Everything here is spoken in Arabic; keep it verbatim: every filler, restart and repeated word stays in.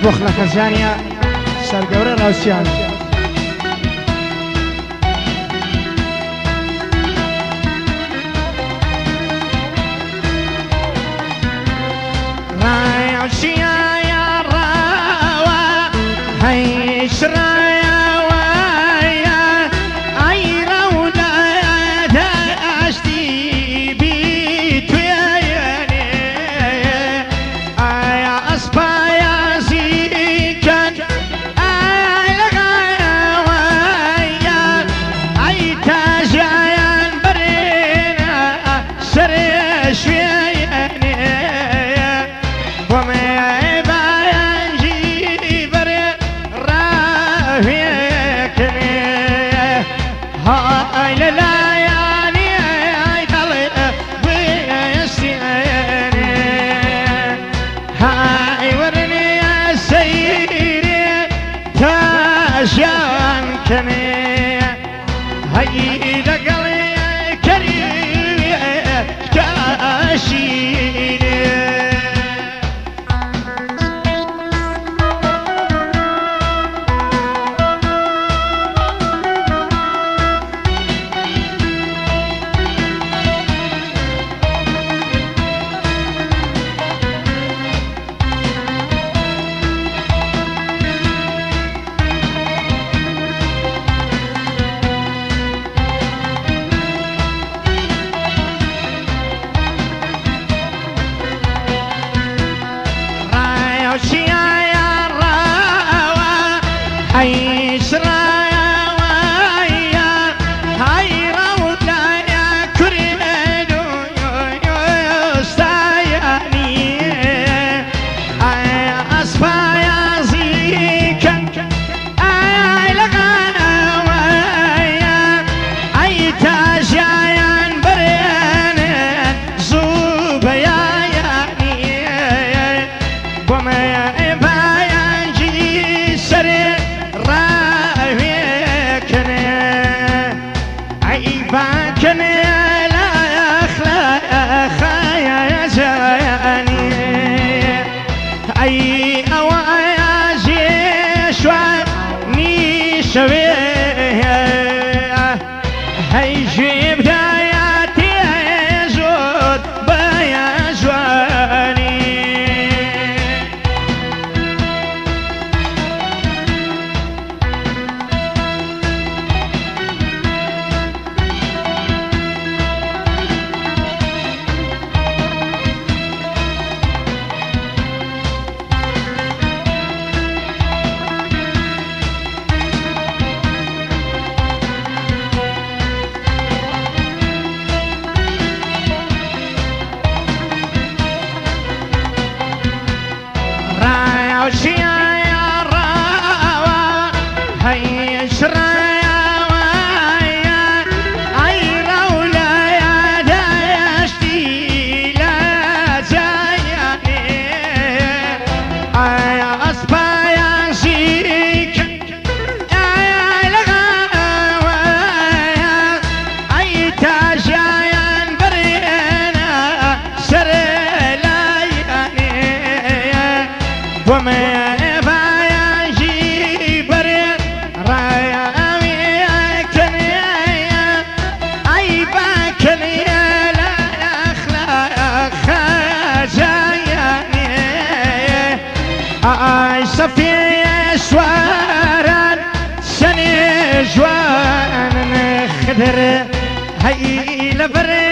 بخلا خزانيا سرگەورە راوسیان راوسیا یا راوا هیچ راوا یا ای رودا داشتی بی تویانی ای اسپایا زیکن ای لغاوا یا ای تاجیان برنا سرشویانی وما باينجي بري رافيكني هاي لليالي هاي طلع بيستيني هاي ورني يا سيدي تاشانكني هاي لقلي كريم كاشيني عيش رايا ويا هاي روضة يا كريمو يستاياني اي اصفايا زيكا اي لغانا ويا اي تاجيان برين زوبيا يعني وما باينجي سري باكني لا يخلق خايا جاني اي اوايا جيشوا نيشوي هاي جيب داياتي زود بايا جواني راوشيا يا راوا هيش راوا يا اي رولا يا داشتي لا جاياني اي اسبايا زيك اي لغاوا يا اي تاجيان برينا سر لاياني وما باينجي بري رايا وياكني اي باكني لا اخلاق خجاياني اي صفي سواران سني جوان خدر هاي لبري